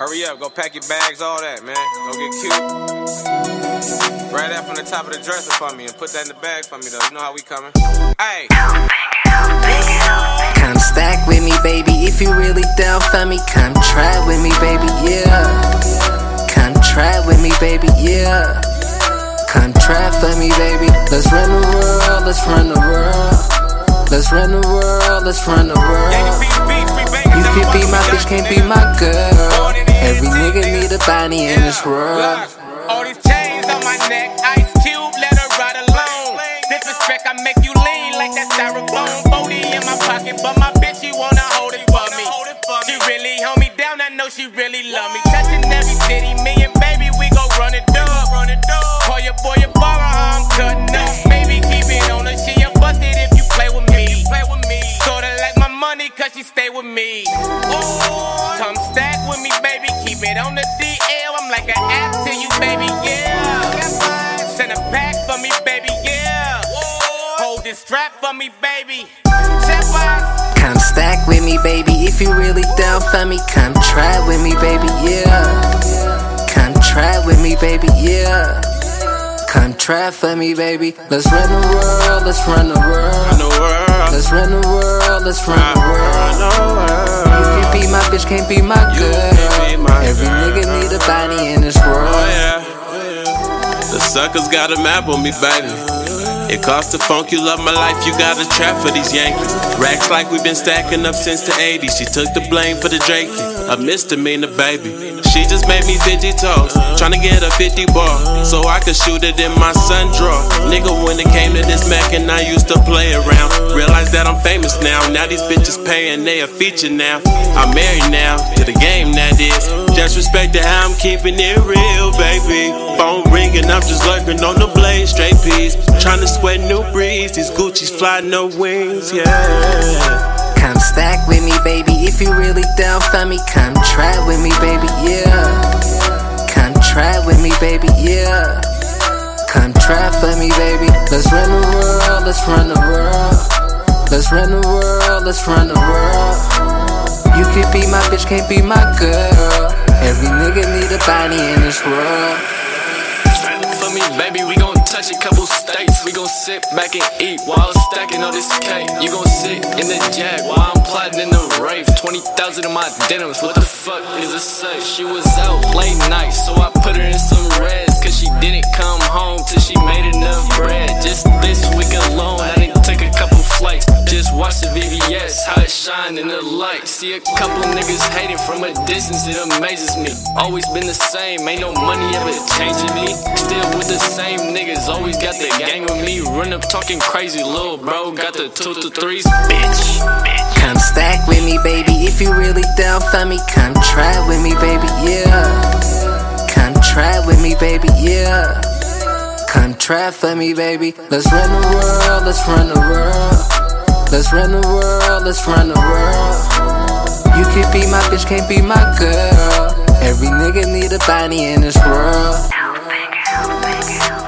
Hurry up, go pack your bags, all that, man. Go get cute. Grab that from the top of the dresser for me and put that in the bag for me, though. You know how we coming. Hey. Come stack with me, baby. If you really down for me, come try with me, baby, yeah. Come try with me, baby, yeah. Come try for me, baby. Let's run the world, let's run the world. Let's run the world, let's run the world. You can be my bitch, can't be my girl. Every nigga need a body in this world. All these chains on my neck, Ice Cube, let her ride alone. Disrespect, I make you lean like that styrofoam. 40 in my pocket, but my bitch, she wanna hold it for me. She really hold me down, I know she really love me. Touching every city, me and baby, we gon' run it up. Call your boy a baller, I'm cutting up. Baby, keep it on her, she a busted if you play with me. Sorta like my money, cause she stay with me. Come stack with me, baby, keep it on the DL. I'm like an app to you, baby, yeah. Send a pack for me, baby, yeah. Hold this strap for me, baby. Come stack with me, baby. If you really down for me, come try with me, baby, yeah. Come try with me, baby, yeah. Come try for me, baby. Let's run the world, let's run the world. Let's run the world, let's run the world. You can be my bitch, can't be my girl. Every nigga need a body in this world. The suckers got a map on me, baby. It costs a funk, you love my life, you got a trap for these Yankees. Racks like we been stacking up since the 80s. She took the blame for the Drake, a misdemeanor, baby. She just made me 50 toes, tryna get a 50 ball, so I could shoot it in my sun drawer. Nigga, when it came to this Mac and I used to play around, realized that I'm famous now. Now these bitches paying, they a feature now. I'm married now, to the game that is. Just respect to how I'm keeping it real, baby. Phone ringing, I'm just lurking on the blade, straight P's. Tryna sweat new breeze, these Gucci's fly no wings, yeah. Come stack with me, baby. If you really down for me, come try with me, baby, yeah. Come try with me, baby, yeah. Come try for me, baby. Let's run the world, let's run the world. Let's run the world, let's run the world. You can be my bitch, can't be my girl. Every nigga need a body in this world. For me, baby, we gon' touch a couple states. We gon' sit back and eat while I'm stacking all this cake. You gon' sit in the Jag while I'm plotting in the rave. 20,000 in my denims, what the fuck is a safe? She was out late night, so I put her in some reds. Cause she didn't come home till she made enough bread. Just this week alone, I done took a couple flights. Just watch the VVS, how it shine in the light. See a couple niggas hating from a distance, it amazes me. Always been the same, ain't no money ever changing me. Still with the same niggas, always got the gang with me. Run up talking crazy, little bro, got the 2 to 3s, bitch. Come stack with me, baby. If you really down for me, come try with me, baby, yeah. Come try with me, baby, yeah. Come try for me, baby. Let's run the world, let's run the world. Let's run the world, let's run the world. You can be my bitch, can't be my girl. Every nigga need a body in this world. Thank you.